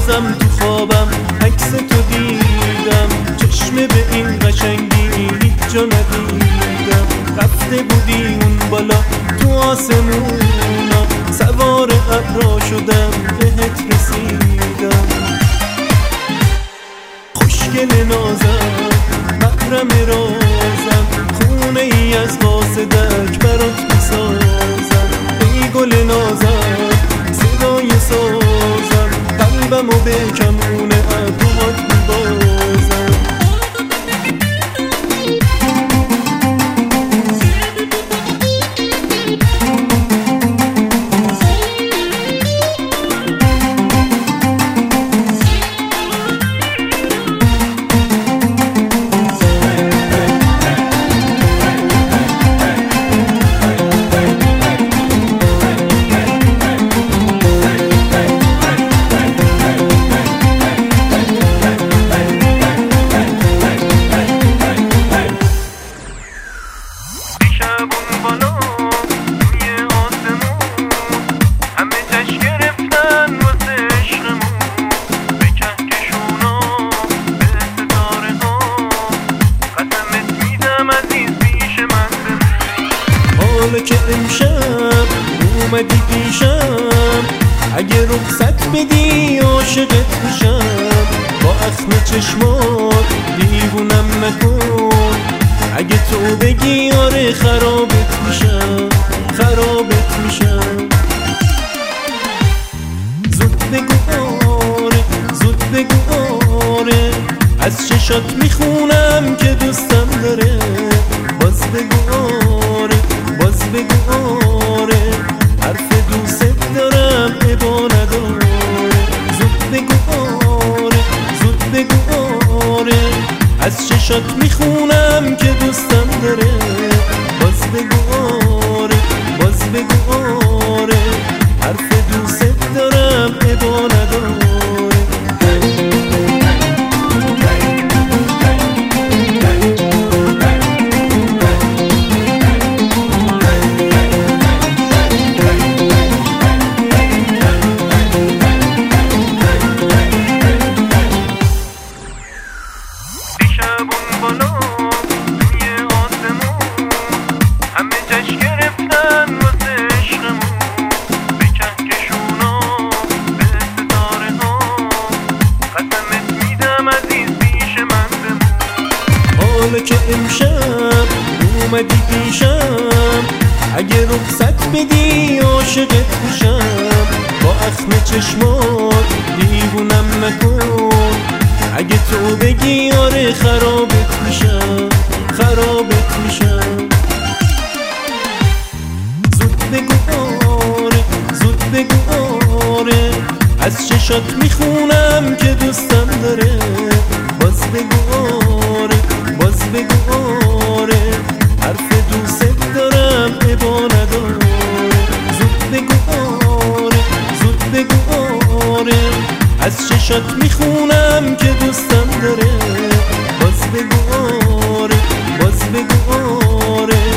بازم تو خوابم عکس تو دیدم، چشم به این قشنگی هیچ جا ندیدم. رفته بودی اون بالا تو آسمونا، سوار ابرا شدم بهت رسیدم. خوشگل نازم محرم رازم، خونه ای از قاصدک برات میسازم. ای گل نازم صدای سازم، قلبمو به کمون ابروهات میبازم. حالا که امشب اومدی پیشم، اگه رخصت بدی عاشقت میشم. با اخم چشمات دیوونم نکن، اگه تو بگی آره خرابت میشم، خرابت میشم. زود بگو آره، زود بگو آره، از چشات میخونم که دوستم داره. باز بگو آره، باز بگو آره، حرف دوست دارم ابا نداره. زود بگو آره، زود بگو آره، از چشات میخونم که دوستم داره. باز بگو آره، باز بگو آره، حرف دوست دارم ابا نداره. حالا که امشب اومدی پیشم، اگه رخصت بدی عاشقت میشم. با اخم چشمات دیوونم نکن، اگه تو بگی آره خرابت میشم، خرابت میشم. زود بگو آره، زود بگو آره، از چشات میخونم که دوستم داره. باز بگو آره، باز بگو آره، حرف دوست دارم ابا نداره. زود بگو آره، زود بگو آره، از چشات میخونم که دوستم داره. باز بگو آره، باز بگو آره،